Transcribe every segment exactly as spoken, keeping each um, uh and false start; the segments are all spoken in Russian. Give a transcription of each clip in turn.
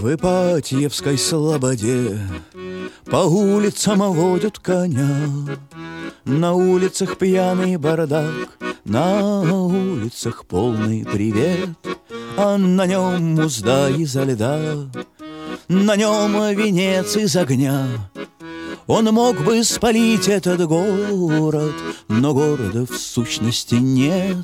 В Ипатьевской слободе по улицам водят коня. На улицах пьяный бардак, на улицах полный привет. А на нем узда изо льда, на нем венец из огня. Он мог бы спалить этот город, но города в сущности нет.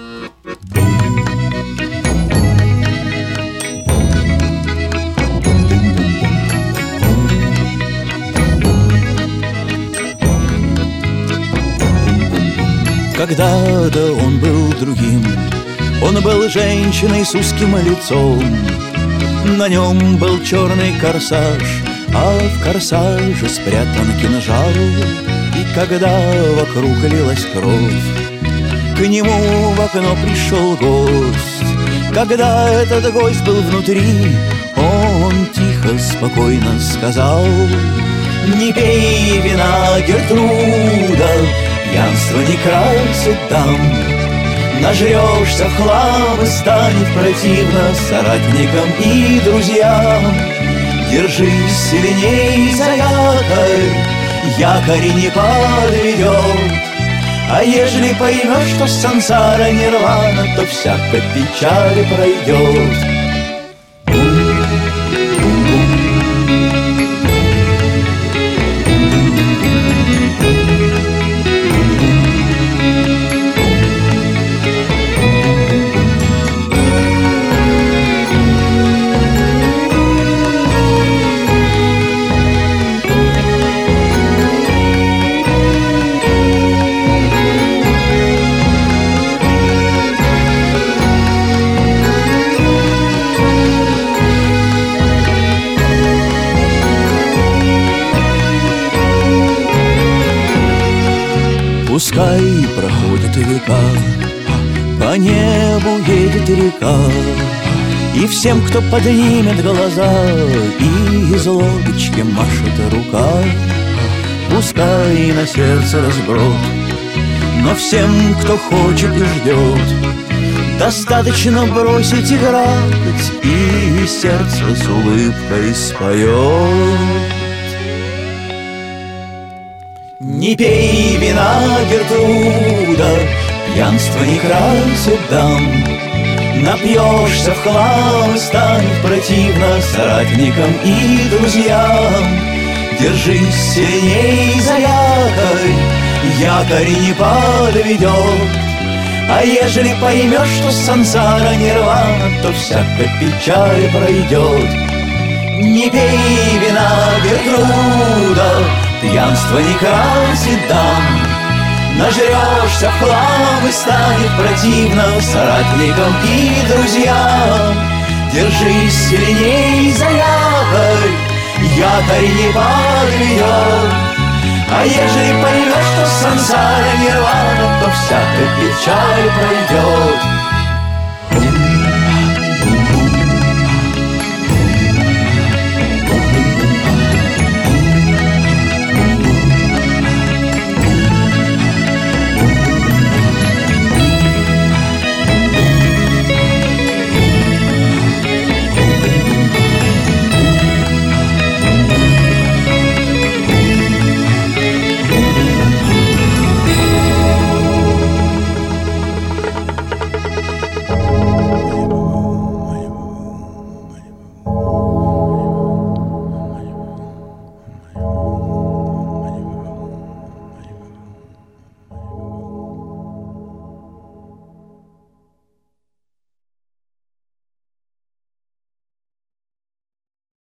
Когда-то он был другим, он был женщиной с узким лицом. На нем был черный корсаж, а в корсаже спрятан кинжал. И когда вокруг лилась кровь, к нему в окно пришел гость. Когда этот гость был внутри, он тихо, спокойно сказал: не пей вина, Гертруда, пьянство не красит дам. Нажрешься в хлам и станет противно соратникам и друзьям. Держись сильней за якорь, якорь не подведет. А ежели поймешь, что сансара нирвана, то всякая печаль пройдет. Пускай проходят века, по небу едет река, и всем, кто поднимет глаза, и из лодочки машет рука. Пускай на сердце разброд, но всем, кто хочет и ждет, достаточно бросить играть, и сердце с улыбкой споет. Не пей вина, Гертруда, пьянство не красит дам. Напьешься в хлам и станет противно соратникам и друзьям. Держись сильней за якорь, якорь не подведет. А ежели поймешь, что сансара нирвана, то всякая печаль пройдет. Не пей вина, Гертруда, пьянство не красит дам. Нажрешься в хлам и станет противно соратникам и друзьям. Держись сильней за якорь, якорь не подведет. А ежели поймешь, что сансара нирвана, то всякая печаль пройдет.